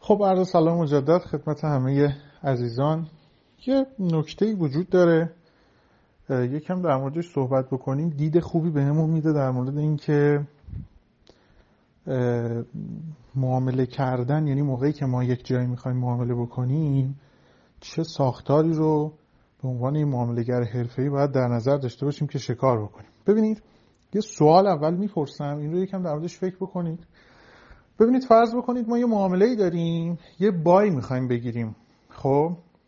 خب عرض سلام مجدد خدمت همه عزیزان. یه نکته‌ای وجود داره، یکم در موردش صحبت بکنیم. دید خوبی بهمون میده در مورد اینکه معامله کردن، یعنی موقعی که ما یک جایی میخوایم معامله بکنیم چه ساختاری رو به عنوان این معامله‌گر حرفه‌ای باید در نظر داشته باشیم که شکار بکنیم. ببینید یه سوال اول میپرسم، این رو یکم در موردش فکر بکنید. ببینید فرض بکنید ما یه معامله‌ای داریم، یه بای میخوایم بگیریم. خب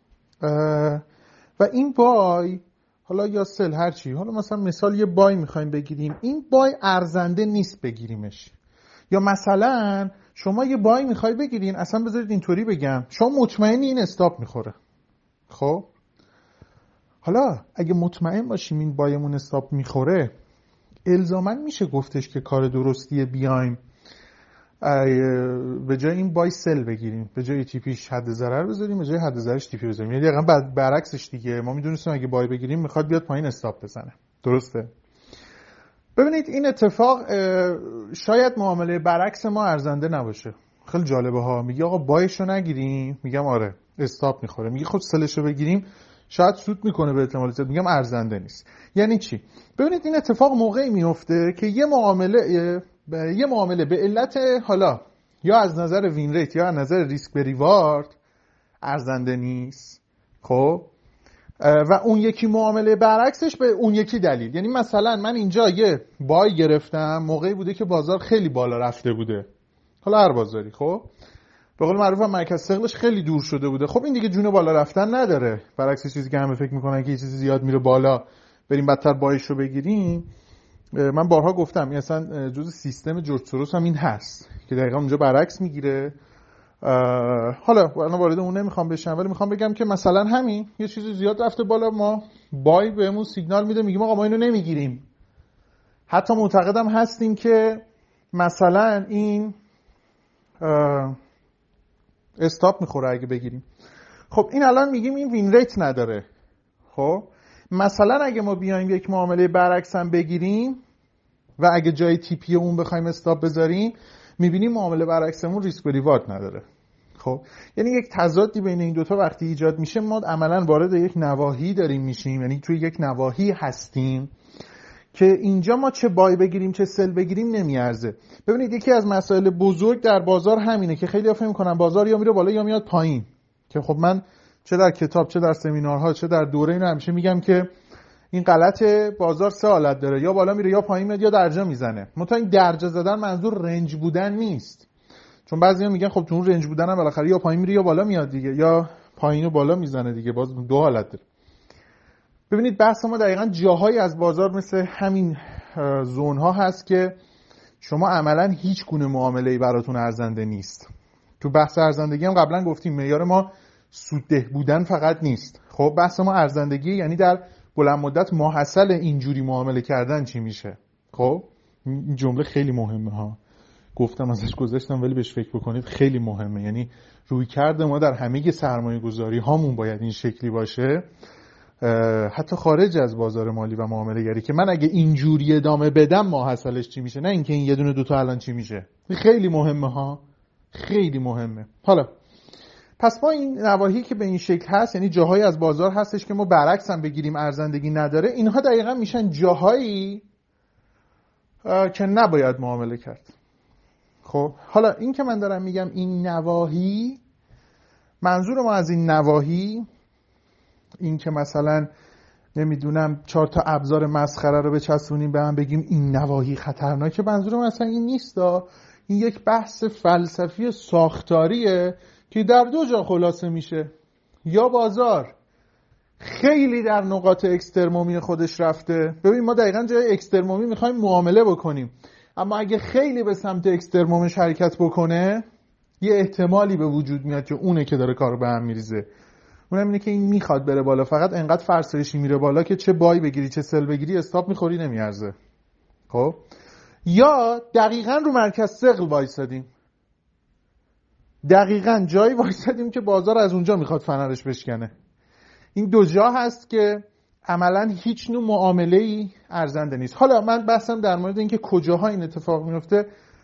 و این بای حالا یا سل هر چی، حالا مثلا یه بای میخوایم بگیریم، این بای ارزنده نیست بگیریمش. یا مثلا شما یه بای میخوای بگیرین، اصلا بذارید اینطوری بگم، شما مطمئنی این استاپ میخوره. خب حالا اگه مطمئن باشیم این بایمون استاپ میخوره، الزاما میشه گفتش که کار درستیه بیایم به جای این بای سل بگیریم، به جای تیپیش حد ضرر بذاریم، به جای حد ضررش تیپی بذاریم. یعنی دقیقاً برعکسش دیگه. ما میدونستیم اگه بای بگیریم میخواد بیاد پایین استاپ بزنه. درسته؟ ببینید این اتفاق شاید معامله برعکس ما ارزنده نباشه. خیلی جالبه ها. میگه آقا بایشو نگیریم، میگم آره استاپ میخوره. میگه خب سلشو بگیریم، شاید سود میکنه به احتمال زیاد، میگم ارزنده نیست. یعنی چی؟ ببینید این اتفاق موقعی میفته که یه معامله به علت حالا یا از نظر وین ریت یا از نظر ریسک به ریوارد ارزنده نیست. خب و اون یکی معامله برعکسش به اون یکی دلیل. یعنی مثلا من اینجا یه بای گرفتم، موقعی بوده که بازار خیلی بالا رفته بوده، حالا هر بازاری، خب به قول معروف مرکز ثقلش خیلی دور شده بوده. خب این دیگه جون بالا رفتن نداره، برعکس چیزی که همه فکر میکنن که یه چیزی زیاد میره بالا بریم بدتر بایش رو بگیریم. من بارها گفتم این اصلا جزء سیستم جورج سوروس هم این هست که دقیقا اونجا برعکس میگیره. حالا الان وارد اون نمیخوام بشم، ولی میخوام بگم که مثلا همین یه چیزی زیاد رفته بالا، ما بای بهمون سیگنال میده، میگیم آقا ما اینو نمیگیریم. حتی معتقدم هستیم که مثلا این استاپ میخوره اگه بگیریم. خب این الان میگیم این وین ریت نداره. خب مثلا اگه ما بیایم یک معامله برعکس هم بگیریم و اگه جای تیپی اون بخوایم استاپ بذاریم، میبینیم معامله برعکسمون ریسک به ریوارد نداره. خب یعنی یک تضادی بین این دوتا وقتی ایجاد میشه، ما عملا وارد یک نواحی داریم میشیم، یعنی توی یک نواحی هستیم که اینجا ما چه بای بگیریم چه سل بگیریم نمیارزه. ببینید یکی از مسائل بزرگ در بازار همینه که خیلی فکر میکنن بازار یا میره بالا یا میاد پایین، که خب من چه در کتاب چه در سمینارها چه در دوره اینا همیشه میگم که این غلطه. بازار سه حالت داره، یا بالا میره یا پایین میاد یا درجا میزنه. منتها این درجا زدن منظور رنج بودن نیست، چون بعضیا میگن خب تو اون رنج بودن هم بالاخره یا پایین میره یا بالا میاد دیگه، یا پایین و بالا میزنه دیگه، باز دو حالت داره. ببینید بحث ما دقیقاً جاهایی از بازار مثل همین زون‌ها هست که شما عملاً هیچ گونه معامله‌ای براتون ارزنده نیست. تو بحث ارزندگی هم قبلا گفتیم معیار ما سودده بودن فقط نیست. خب بحث ما ارزندگی، یعنی در بلند مدت ماحصل اینجوری معامله کردن چی میشه. خب این جمله خیلی مهمه ها، گفتم ازش گذاشتم ولی بهش فکر بکنید، خیلی مهمه. یعنی روی کرده ما در همه سرمایه گذاری هامون باید این شکلی باشه، حتی خارج از بازار مالی و معامله گری، که من اگه اینجوری ادامه بدم ماحصلش چی میشه، نه اینکه این یه دونه دوتا الان چی میشه. خیلی مهمه ها، خیلی مهمه. حالا پس ما این نواحی که به این شکل هست، یعنی جاهایی از بازار هستش که ما برعکس هم بگیریم ارزندگی نداره، اینها دقیقا میشن جاهایی که نباید معامله کرد. خب حالا این که من دارم میگم این نواحی، منظور ما از این نواحی این که مثلا نمیدونم 4 تا ابزار مسخره رو بچسبونیم به هم بگیم این نواحی خطرناکه، منظور من اصلا این نیست. این یک بحث فلسفی ساختاریه که در دو جا خلاصه میشه. یا بازار خیلی در نقاط اکسترمومی خودش رفته، ببین ما دقیقاً جای اکسترمومی میخوایم معامله بکنیم، اما اگه خیلی به سمت اکسترمومش حرکت بکنه، یه احتمالی به وجود میاد که اونه که داره کارو به هم میریزه. اونم اینه که این میخواد بره بالا، فقط انقدر فرسایشی میره بالا که چه بای بگیری چه سل بگیری استاپ میخوری، نمیارزه. خب یا دقیقاً رو مرکز ثقل وایسادیم، دقیقاً جایی وایسادیم که بازار از اونجا میخواد فنرش بشکنه. این دو جا هست که عملاً هیچ نوع معامله‌ای ارزنده نیست. حالا من بحثم در مورد اینکه کجاها این اتفاق میفته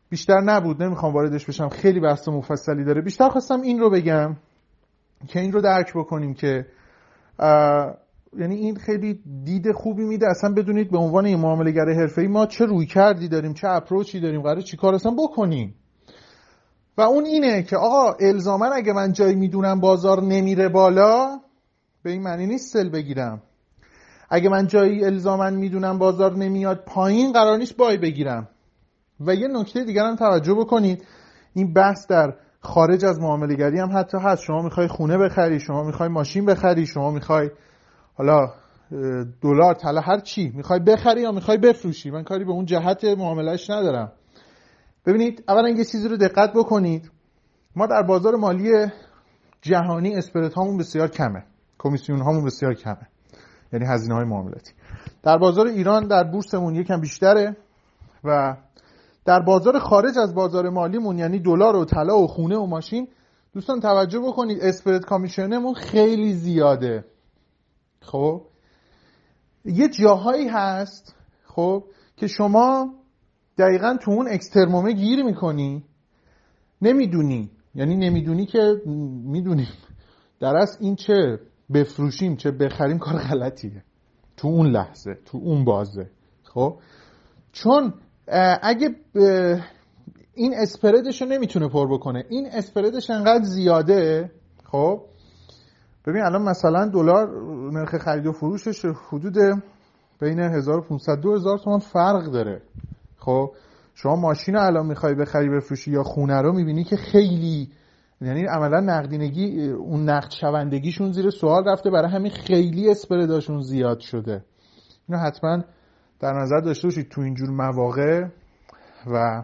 بیشتر نبود، نمیخوام واردش بشم، خیلی بحث مفصلی داره. بیشتر خواستم این رو بگم که این رو درک بکنیم که یعنی این خیلی دید خوبی میده اصلا بدونید به عنوان یه معامله‌گر حرفه‌ای ما چه روی کردی داریم، چه اپروچی داریم، قراره چیکار اصلا بکنیم. و اون اینه که آقا الزاما اگه من جایی میدونم بازار نمیره بالا به این معنی نیست سل بگیرم. اگه من جایی الزاما میدونم بازار نمیاد پایین قرار نیست بای بگیرم. و یه نکته دیگر هم توجه بکنید، این بحث در خارج از معامله گری هم حتی هست. شما میخوای خونه بخری، شما میخوای ماشین بخری، شما میخوای حالا دلار طلا هر چی میخوای بخری یا میخوای بفروشی، من کاری به اون جهت معاملهش ندارم. ببینید اولا یه چیزی رو دقت بکنید، ما در بازار مالی جهانی اسپرد هامون بسیار کمه، کمیسیون هامون بسیار کمه، یعنی هزینه های معاملاتی. در بازار ایران در بورسمون یکم بیشتره و در بازار خارج از بازار مالیمون یعنی دلار و طلا و خونه و ماشین، دوستان توجه بکنید اسپرد کامیشنمون خیلی زیاده. خب یه جاهایی هست خب که شما دقیقاً تو اون اکسترمومه گیر میکنی، نمیدونی، یعنی نمیدونی که میدونیم در اصل این چه بفروشیم چه بخریم کار غلطیه تو اون لحظه، تو اون بازه. خب چون اگه این اسپردش رو نمیتونه پر بکنه، این اسپردش انقدر زیاده. خب ببین الان مثلا دلار نرخ خرید و فروشش حدود بین 1500 2000 تومان فرق داره. خب شما ماشین رو الان میخوای بخری بفروشی یا خونه رو میبینی که خیلی، یعنی عملا نقدینگی اون نقد شوندگیشون زیر سوال رفته، برای همین خیلی اسپرداشون زیاد شده. اینو حتما در نظر داشته باشید تو اینجور مواقع و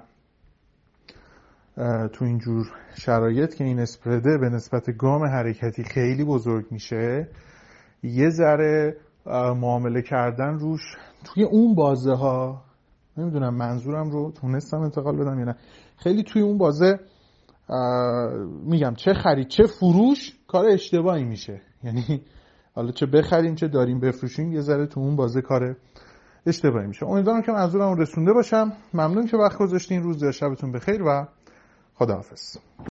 تو اینجور شرایط که این اسپرده به نسبت گام حرکتی خیلی بزرگ میشه، یه ذره معامله کردن روش توی اون بازه ها، نمیدونم منظورم رو تونستم انتقال بدم یا نه، خیلی توی اون بازه میگم چه خرید چه فروش کار اشتباهی میشه. یعنی حالا چه بخریم چه داریم بفروشیم یه ذره تو اون بازه کار اشتباهی میشه. امیدوارم که منظورم رسونده باشم. ممنون که وقت گذاشتین. روز و شبتون بخیر و خداحافظ.